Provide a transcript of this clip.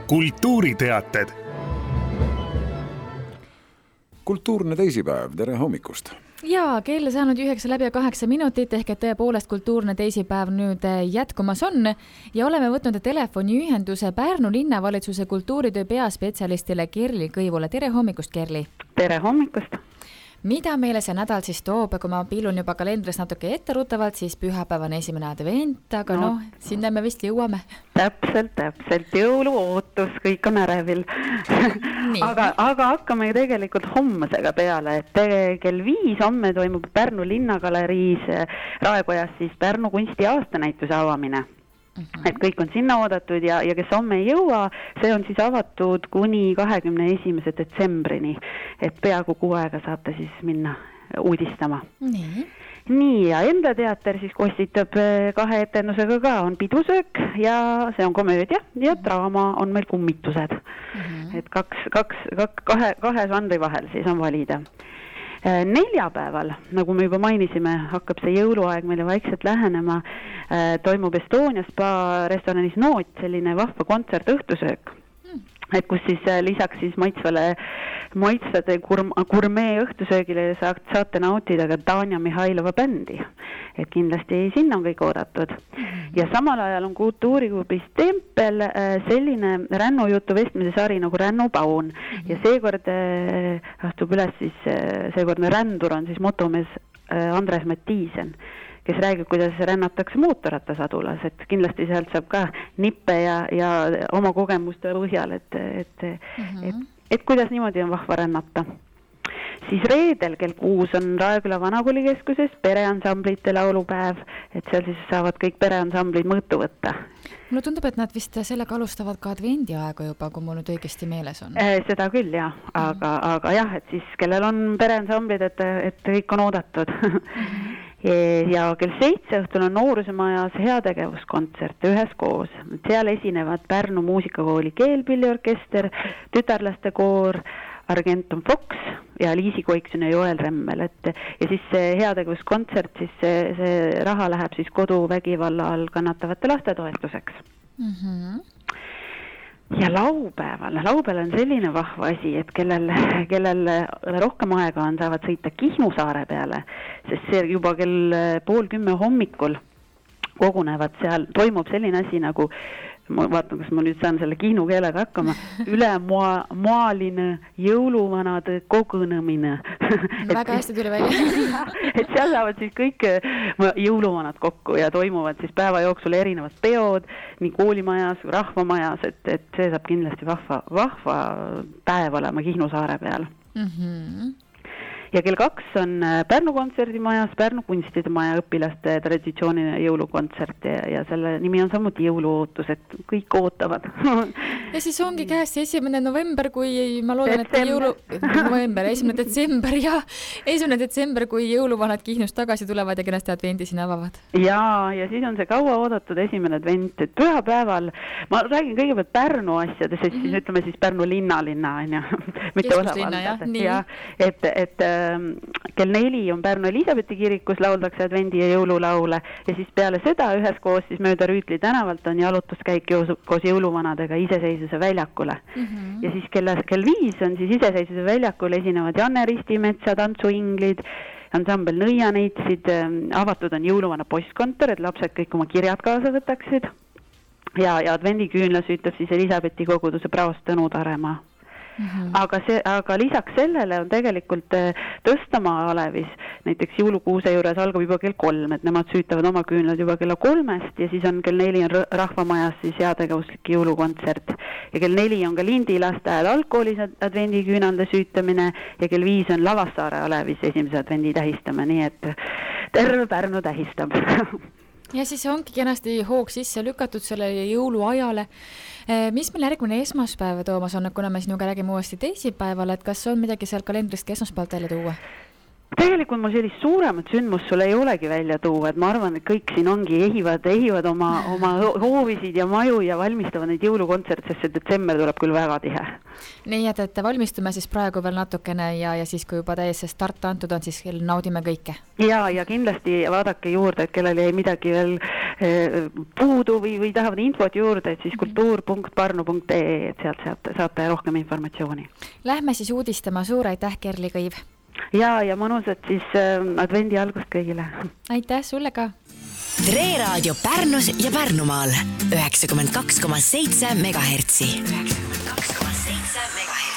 kultuuriteated. Kultuurne teisipäev, tere hommikust! Ja kell saanud 9:08 ehk et tõepoolest kultuurne teisipäev nüüd jätkumas on ja oleme võtnud telefoniühenduse Pärnu linnavalitsuse kultuuritöö peaspetsialistile Kerli Kõivule. Tere hommikust, Kerli! Tere hommikust! Mida meile see nädal siis toob? Kui ma piilun juba kalendris natuke etteruttavalt, siis pühapäev on esimene advent, aga sinna me vist jõuame. Täpselt. Jõuluootus, kõik on ärevil. aga hakkame tegelikult hommasega peale. Et kell 5 homme toimub Pärnu linnagaleriis Raekojas siis Pärnu kunsti aastanäituse avamine. Et kõik on sinna oodatud ja kes homme ei jõua, see on siis avatud kuni 21. detsembrini. Et peaaegu kuu aega saate siis minna uudistama. Nii, ja enda teater siis kostitab 2 etendusega ka. On pidusöök ja see on komöödia ja draama on meil kummitused. Et kahe žanri vahel siis on valida. Neljapäeval, nagu me juba mainisime, hakkab see jõuluaeg meile vaikselt lähenema, toimub Estonia spa restoranis Noot selline vahva kontsert õhtusöök, et kus siis lisaks siis maitsvade gurmee õhtusöögile saate nautida ka Tanja Mihhailova bändi, et kindlasti sinna on kõik oodatud. Ja samal ajal on kultuuriklubis Tempel selline rännujutu vestmise sari nagu Rännupaun ja seekord astub üles siis seekordne rändur on siis motomees Andres Mattiisen, kes räägib, kuidas rännatakse mootorrattasadulas, et kindlasti sealt saab ka nippe ja oma kogemuste põhjal, et kuidas niimoodi on vahva rännata. Siis reedel kell 6 on Raeküla Vanakoolikeskuses pereansamblite laulupäev, et seal siis saavad kõik pereansamblid mõõtu võtta. Mulle tundub, et nad vist sellega alustavad ka advendiaega juba, kui mul nüüd õigesti meeles on. Seda küll, jah. Aga jah, et siis kellel on pereansamblid, et kõik on oodatud. Ja kell 7 õhtul on Noorusemajas heategevuskontsert üheskoos. Seal esinevad Pärnu muusikakooli keelpilliorkester, tütarlaste koor, Argentum Fox ja Liisi Koikson ja Joel Remmel. Ja siis see heategevuskontsert, siis see raha läheb siis koduvägivalla all kannatavate laste toetuseks. Ja laupäeval on selline vahva asi, et kellel rohkem aega on, saavad sõita Kihnu saare peale, sest see juba kell 9:30 hommikul kogunevad seal, toimub selline asi nagu, ma vaatan, kas ma nüüd saan selle Kihnu keelega hakkama, ülemoaline jõuluvanade kogunemine. Väga hästi tuli välja. Et seal saavad siis kõik jõuluvanad kokku ja toimuvad siis päeva jooksul erinevad peod, nii koolimajas, rahvamajas, et see saab kindlasti vahva päev olema Kihnu saare peal. Ja kell 2 on Pärnu kontserdimajas, Pärnu kunstide maja õpilaste traditsiooniline jõulukontsert ja selle nimi on samuti jõuluootus, et kõik ootavad. Ja siis ongi käes 1. november, kui ma loodan, et 1. detsember ja 1. detsember, kui jõuluvanad Kihnust tagasi tulevad ja kenasti advendi siin avavad. Ja siis on see kaua oodatud 1. advent, et pühapäeval, ma räägin kõigepealt Pärnu asjades, siis ütleme siis Pärnu linna, on ju, mitte osavaldades. Et kell 4 on Pärnu Elisabethi kirikus, lauldakse advendi ja jõululaule ja siis peale seda üheskoos siis mööda Rüütli tänavalt on jalutuskäik koos jõuluvanadega Iseseisvuse väljakule. Ja siis kell 5 on siis Iseseisvuse väljakul esinevad Janne Ristimetsa, tantsuinglid, ansambel Nõianeitsid, avatud on jõuluvana postkontor, et lapsed kõik oma kirjad kaasa võtaksid ja advendiküünla süütab siis Elisabethi koguduse praost Tõnu Taremaa. Aga lisaks sellele on tegelikult Tõstamaa alevis, näiteks jõulukuuse juures algab juba kell 3, et nemad süütavad oma küünlad juba kella 3 ja siis on kell 4 on Rahvamajas siis heategevuslik jõulukontsert ja kell 4 on ka Lindi lasteaed algkoolis advendiküünalde süütamine ja kell 5 on Lavassaare alevis esimese advendi tähistame, nii et terve Pärnu tähistab. Ja siis ongi kenasti hoog sisse lükatud sellele jõuluajale. Mis meil järgmine esmaspäev, Toomas, on, kuna me sinuga räägime uuesti teisipäeval, et kas on midagi seal kalendrist esmaspäevalt välja tuua? Tegelikult mul sellist suuremat sündmust sul ei olegi välja tuua, et ma arvan, et kõik siin ongi ehivad oma hoovisid ja maju ja valmistavad neid jõulukontserte, sest see detsember tuleb küll väga tihe. Nii, et valmistume siis praegu veel natukene ja siis, kui juba täies start antud on, siis naudime kõike. Ja kindlasti vaadake juurde, et kellel jäi midagi veel puudu või tahavad infot juurde, et siis kultuur.parnu.ee, et sealt saate rohkem informatsiooni. Lähme siis uudistama, suur aitäh, Kerli Kõiv! Ja mõnusat siis advendi algust kõigile. Aitäh sulle ka! Tre Raadio Pärnus ja Pärnumaal 92,7 MHz.